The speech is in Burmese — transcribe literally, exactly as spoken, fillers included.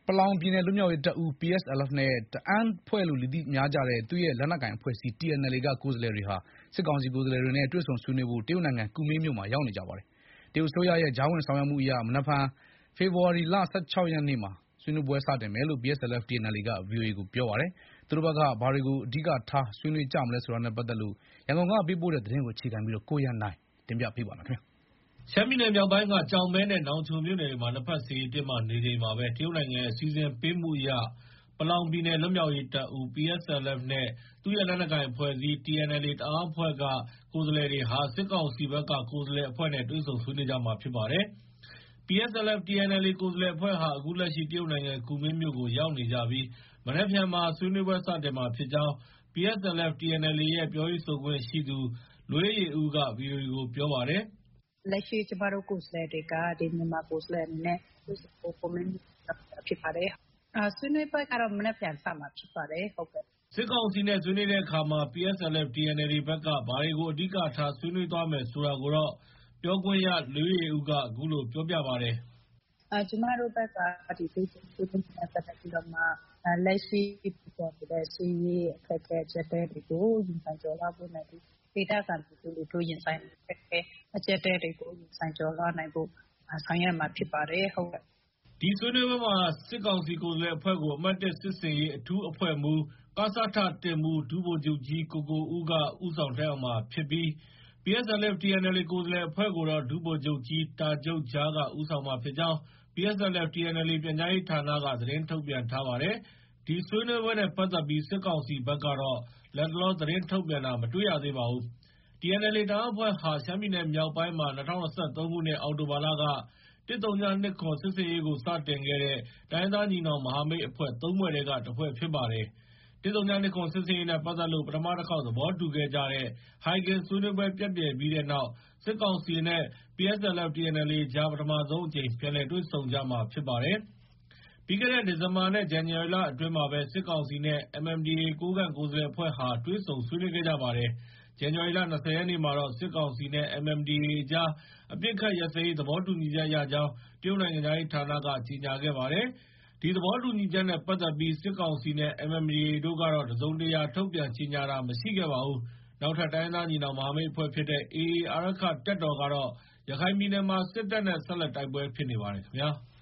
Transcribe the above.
ပလောင်ပြည်နယ်လွတ်မြောက်ရေးတပ်ဦး P S L F နဲ့ တအာင်းအဖွဲ့လို့လူသိများကြတဲ့သူ့ရဲ့လက်နက်ကိုင်အဖွဲ့အစည်း T N L A ကကိုယ်စားလှယ်တွေဟာစစ်ကောင်စီကိုယ်စားလှယ်တွေနဲ့တွေ့ဆုံဆွေးနွေးဖို့တရုတ်နိုင်ငံကူမင်းမြို့မှာရောက်နေကြပါတယ်။တရုတ်အစိုးရရဲ့ကြားဝင်ဆောင်ရွက်မှုအရမနက်ဖြန်ဖေဖော်ဝါရီလ ၁၆ ရက်နေ့မှာဆွေးနွေးပွဲစတင်မယ်လို့ P S L F/T N L A က ဗွီအိုအေကိုပြောပါတယ်။သူတို့ဘက်ကဘာတွေကိုအဓိကထားဆွေးနွေးကြမလဲဆိုတာနဲ့ပတ်သက်လို့ရန်ကုန်ကပေးပို့တဲ့သတင်းကိုအခြေခံပြီးကိုရန်နိုင်တင်ပြပေးပါမယ်။ရှမ်းပြည်နယ်မြောက်ပိုင်းကကျောက်မဲနဲ့နောင်ချိုမြို့နယ်တွေမှာနှစ်ဖက်စစ်ရေးတင်းမာနေချိန်မှာပဲတရုတ်နိုင်ငံရဲ့စီစဉ်ပေးမှုအရပလောင်ပြည်နယ်လွတ်မြောက်ရေးတပ်ဦး P S L F နဲ့သူ့ရဲ့လက်နက်ကိုင်အဖွဲ့အစည်း T N L A တအာင်းအဖွဲ့ကကိုယ်စားလှယ်တွေဟာစစ်ကောင်စီဘက်ကကိုယ်စားလှယ်အဖွဲ့နဲ့တွေ့ဆုံဆွေးနွေးကြမှာဖြစ်ပါတယ်။ P S L F/T N L A ကိုယ်စားလှယ်အဖွဲ့ဟာအခုလက်ရှိတရုတ်နိုင်ငံကူမင်းမြို့ကိုရောက်နေကြပြီးမနက်ဖြန်မှာဆွေးနွေးပွဲစတင်မှာဖြစ်ကြောင်း P S L F/T N L A ရဲ့ပြောရေးဆိုခွင့်ရှိသူလွေးယေဦးက ဗွီအိုအေကိုပြောပါတယ်။ "လက်ရှိကျမတို့ကိုယ်စားလှယ်တွေကမြန်မာကိုယ်စားလှယ်တွေနဲ့တွေ့ဆုံဖို့ကူမင်းမြို့ကိုရောက်နေတာဖြစ်ပါတယ်။ဆွေးနွေးပွဲကတော့မနက်ဖြန်စမှာဖြစ်ပါတယ်။ဟုတ်ကဲ့။ " စစ်ကောင်စီနဲ့ဆွေးနွေးတဲ့အခါမှာ P S L F/T N L A ဘက်ကဘာတွေကိုအဓိကထားဆွေးနွေးသွားမယ်ဆိုတာကိုတော့ပြောခွင့်ရလွေးယေဦးကအခုလိုပြောပြပါတယ်။ "ကျမတို့ဘက်ကဒီတွေ့ဆုံဆွေးနွေးမှုနဲ့ပတ်သက်ပြီးတော့မှလက်ရှိဖြစ်ပေါ်နေတဲ့စစ်ရေးအခက်အခဲအကျပ်အတည်းတွေကိုရင်ဆိုင်ကျော်လွှားဖို့နဲ့ဒေသခံပြည်သူလူထုရင်ဆိုင်နေရတဲ့အခက်အခဲအကျပ်အတည်းတွေကိုရင်ဆိုင်ကျော်လွှားနိုင်ဖို့ဆောင်ရွက်မှာဖြစ်ပါတယ်။ဟုတ်ကဲ့။ " ဒီဆွေးနွေးပွဲမှာစစ်ကောင်စီကိုယ်စားလှယ်အဖွဲ့ကို အမှတ် စစ်ဆင်ရေးအထူးအဖွဲ့မှူး ကစထ မှူး ဒုဗိုလ်ချုပ်ကြီးကိုကိုဦးက ဦးဆောင်တက်ရောက်မှာဖြစ်ပြီး P S L F/T N L A ကိုယ်စားလှယ်အဖွဲ့ကိုတော့ ဒုဗိုလ်ချုပ်ကြီးတာဂျုတ်ဂျားက ဦးဆောင်မှာဖြစ်ကြောင်း P S L F/T N L A ပြန်ကြားရေးဌာနက သတင်းထုတ်ပြန်ထားပါတယ်။ ဒီဆွေးနွေးပွဲနဲ့ပတ်သက်ပြီးစစ်ကောင်စီဘက်ကတော့ လတ်တလောသတင်းထုတ်ပြန်တာမတွေ့ရသေးပါဘူး။ T N L A တအာင်းအဖွဲ့ဟာ ရှမ်းပြည်နယ်မြောက်ပိုင်းမှာ ၂၀၂၃ ခုနှစ် အောက်တိုဘာလက ၁၀၂၇ စစ်ဆင်ရေးကိုစတင်ခဲ့တဲ့တိုင်းရင်းသားညီနောင်မဟာမိတ်အဖွဲ့ ၃ ဖွဲ့ထဲက တဖွဲ့ဖြစ်ပါတယ်။ ၁၀၂၇ စစ်ဆင်ရေးနဲ့ပတ်သက်လို့ ပထမတခေါက်သဘောတူခဲ့ကြတဲ့ ဟိုင်ဂင်ဆွေးနွေးပွဲပျက်ပြယ်ပြီးတဲ့နောက် စစ်ကောင်စီနဲ့ P S L F/T N L A ကြား ပထမဆုံးအကြိမ်ပြန်လည်တွေ့ဆုံကြမှာဖြစ်ပါတယ်။ ပြီးခဲ့တဲ့ဒီဇင်ဘာနဲ့ ဇန်နဝါရီလအတွင်းမှာပဲ စစ်ကောင်စီနဲ့ M M D A ကိုးကန့်ကိုယ်စားလှယ်အဖွဲ့ဟာတွေ့ဆုံဆွေးနွေးခဲ့ကြပါတယ်။ ဇန်နဝါရီလ ၂၀ ရက်နေ့မှာတော့ စစ်ကောင်စီနဲ့ M M D A အကြား အပစ်အခတ်ရပ်စဲရေးသဘောတူညီချက်ရကြောင်း တရုတ်နိုင်ငံခြားရေးဌာနက ကြေညာခဲ့ပါတယ်။ ဒီသဘောတူညီချက်နဲ့ပတ်သက်ပြီး စစ်ကောင်စီနဲ့ M M D A တို့ကတော့ တစုံတရာထုတ်ပြန်ကြေညာတာမရှိခဲ့ပါဘူး။ နောက်ထပ်တိုင်းရင်းသားညီနောင်မဟာမိတ်အဖွဲ့ဖြစ်တဲ့ A A အာရက္ခတပ်တော်ကတော့ ရခိုင်ပြည်နယ်မှာစစ်တပ်နဲ့ဆက်လက်တိုက်ပွဲဖြစ်နေပါတယ်ခင်ဗျာ။